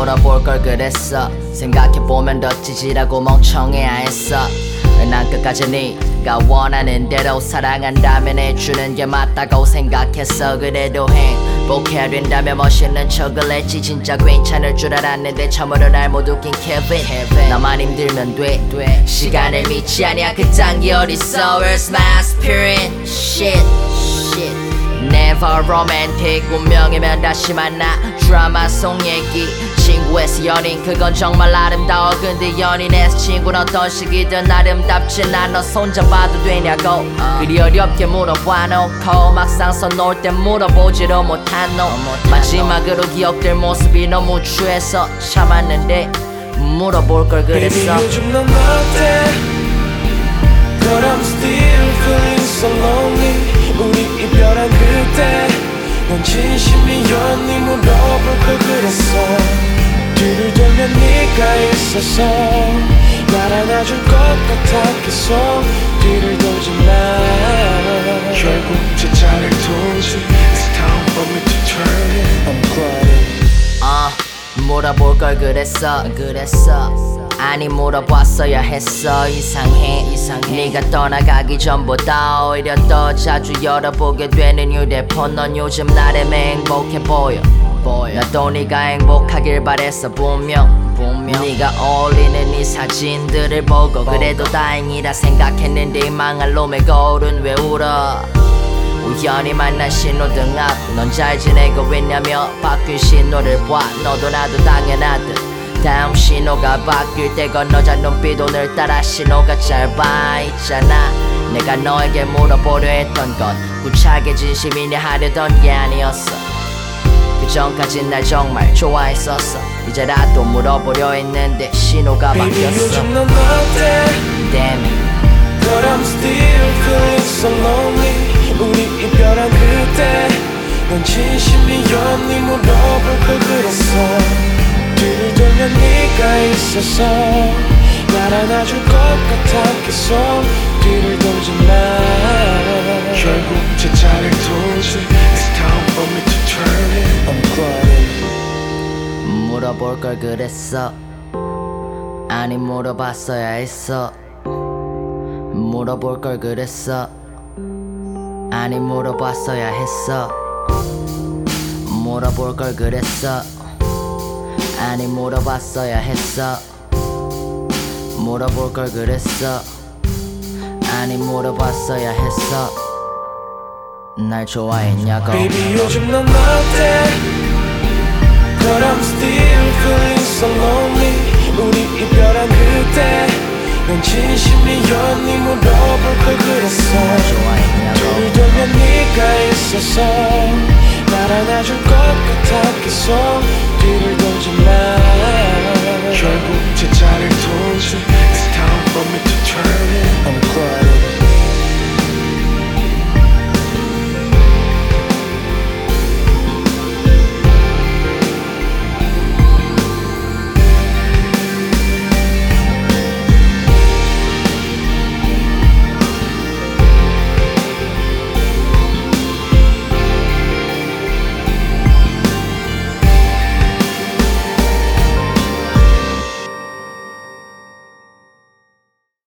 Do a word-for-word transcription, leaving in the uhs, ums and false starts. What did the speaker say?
물어볼 걸 그랬어. 생각해보면 더 찌질하고 멍청해야 했어. 난 끝까지 네가 원하는 대로 사랑한다면 해주는 게 맞다고 생각했어. 그래도 행복해야 된다면 멋있는 척을 했지. 진짜 괜찮을 줄 알았는데 처음으로 날 못 웃긴 케빈. 나만 힘들면 돼, 돼. 시간을 믿지 않냐 그딴 게 어딨어. Where's my spirit? Shit, shit. Never romantic. 운명이면 다시 만나. 드라마 속 얘기. 친구에서 연인 그건 정말 아름다워. 근데 연인에서 친구는 어떤 식이든 아름답진 않아. 손잡아도 되냐고 그리 어렵게 물어봐 놓고 막상 선 놓을 땐 물어보지도 못한 너. 마지막으로 기억될 모습이 너무 추해서 참았는데 물어볼 걸 그랬어. Baby 요즘 넌 어때? But I'm still feeling so lonely. 우리 이별한 그때 넌 진심이었니 물어볼 걸 그랬어. 뒤를 돌면 네가 있어서 날 안아줄 것 같아. 계속 뒤를 돌지 마. 결국 제자리를 돌지. It's time for me to turn it. I'm crying. 어 물어볼 걸 그랬어. 그랬어. 아니 물어봤어야 했어. 이상해 이상해. 네가 떠나가기 전보다 오히려 더 자주 열어보게 되는 휴대폰. 넌 요즘 나름 행복해 보여 보여. 나도 네가 행복하길 바랬어 분명 분명. 네가 어울리는 이 사진들을 보고 그래도 다행이라 생각했는데 이 망할 놈의 거울은 왜 울어. 우연히 만난 신호등 앞 넌 잘 지내고 있냐며 바뀐 신호를 봐. 너도 나도 당연하듯 다음 신호가 바뀔 때 건너자 눈빛 오늘 따라 신호가 짧아 있잖아. 내가 너에게 물어보려 했던 건 구차하게 진심이냐 하려던 게 아니었어. 그 전까진 날 정말 좋아했었어. 이제라도 물어보려 했는데 신호가 Baby, 바뀌었어. 요즘 넌 어때? Damn it. But I'm still feeling so lonely. 우리 이별한 그때 넌 진심이었니 물어볼 걸 그랬어. 뒤를 돌면 네가 있어서 날 안아줄 것 같아. 계속 뒤를 돌지 마. 결국 제자리를 돌지. It's time for me to turn it. I'm crying. 물어볼 걸 그랬어. 아니 물어봤어야 했어. 물어볼 걸 그랬어. 아니 물어봤어야 했어. 물어볼 걸 그랬어. 아니 물어봤어야 했어. 물어볼 걸 그랬어. 아니 물어봤어야 했어. 날 좋아했냐고. Baby 요즘 넌 어때? But I'm still feeling so lonely. 우리 이별한 그때 넌 진심이었니 물어볼 걸 그랬어. 뒤를 돌면 네가 있어서 날 안아줄 것 같아. 계속 뒤를 돌지 마. 결국 제자리를 돌지.